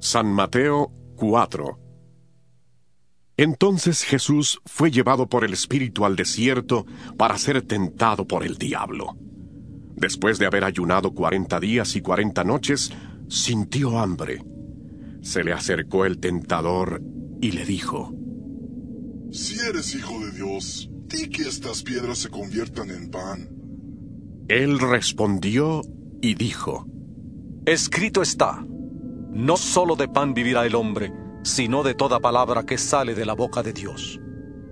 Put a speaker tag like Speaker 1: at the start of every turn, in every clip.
Speaker 1: San Mateo 4. Entonces Jesús fue llevado por el Espíritu al desierto para ser tentado por el diablo. Después de haber ayunado 40 días y 40 noches, sintió hambre. Se le acercó el tentador y le dijo:
Speaker 2: Si eres hijo de Dios, di que estas piedras se conviertan en pan.
Speaker 1: Él respondió y dijo:
Speaker 3: Escrito está: no solo de pan vivirá el hombre, sino de toda palabra que sale de la boca de Dios.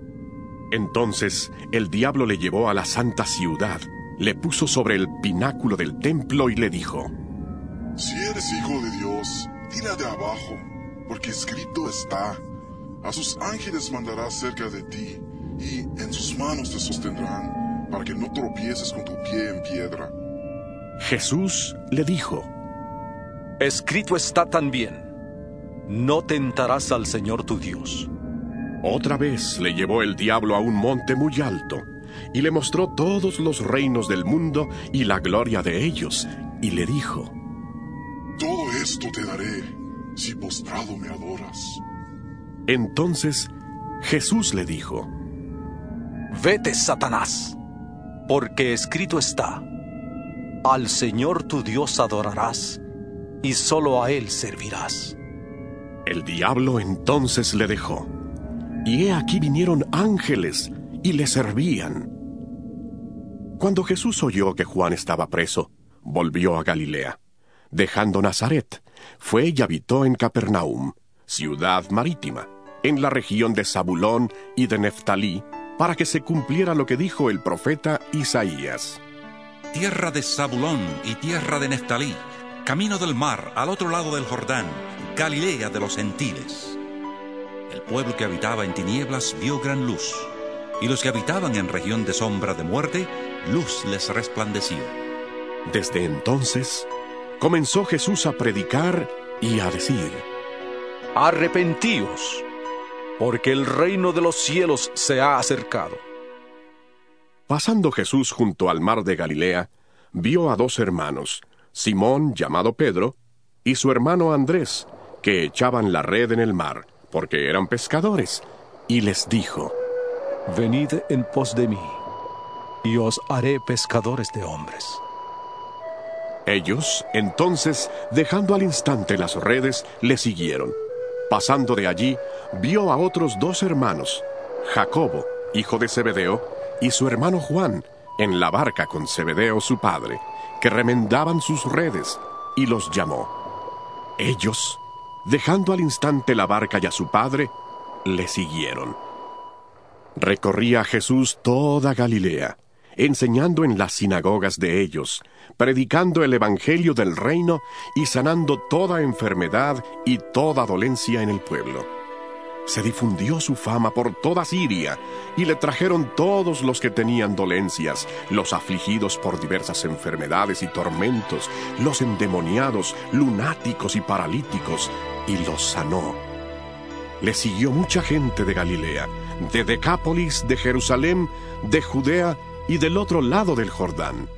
Speaker 1: Entonces el diablo le llevó a la santa ciudad, le puso sobre el pináculo del templo y le dijo:
Speaker 2: Si eres hijo de Dios, tira de abajo, porque escrito está: a sus ángeles mandará cerca de ti, y en sus manos te sostendrán, para que no tropieces con tu pie en piedra.
Speaker 1: Jesús le dijo:
Speaker 3: Escrito está también: no tentarás al Señor tu Dios.
Speaker 1: Otra vez le llevó el diablo a un monte muy alto, y le mostró todos los reinos del mundo y la gloria de ellos, y le dijo:
Speaker 2: Todo esto te daré, si postrado me adoras.
Speaker 1: Entonces Jesús le dijo:
Speaker 3: Vete, Satanás, porque escrito está: al Señor tu Dios adorarás, y solo a Él servirás.
Speaker 1: El diablo entonces le dejó, y he aquí vinieron ángeles y le servían. Cuando Jesús oyó que Juan estaba preso, volvió a Galilea. Dejando Nazaret, fue y habitó en Capernaum, ciudad marítima, en la región de Zabulón y de Neftalí, para que se cumpliera lo que dijo el profeta Isaías:
Speaker 4: Tierra de Zabulón y tierra de Neftalí, camino del mar, al otro lado del Jordán, Galilea de los gentiles. El pueblo que habitaba en tinieblas vio gran luz, y los que habitaban en región de sombra de muerte, luz les resplandeció.
Speaker 1: Desde entonces comenzó Jesús a predicar y a decir:
Speaker 3: Arrepentíos, porque el reino de los cielos se ha acercado.
Speaker 1: Pasando Jesús junto al mar de Galilea, vio a dos hermanos, Simón, llamado Pedro, y su hermano Andrés, que echaban la red en el mar, porque eran pescadores, y les dijo:
Speaker 3: Venid en pos de mí, y os haré pescadores de hombres.
Speaker 1: Ellos, entonces, dejando al instante las redes, le siguieron. Pasando de allí, vio a otros dos hermanos, Jacobo, hijo de Zebedeo, y su hermano Juan, en la barca con Zebedeo su padre, que remendaban sus redes, y los llamó. Ellos, dejando al instante la barca y a su padre, le siguieron. Recorría Jesús toda Galilea, enseñando en las sinagogas de ellos, predicando el evangelio del reino y sanando toda enfermedad y toda dolencia en el pueblo. Se difundió su fama por toda Siria, y le trajeron todos los que tenían dolencias, los afligidos por diversas enfermedades y tormentos, los endemoniados, lunáticos y paralíticos, y los sanó. Le siguió mucha gente de Galilea, de Decápolis, de Jerusalén, de Judea y del otro lado del Jordán.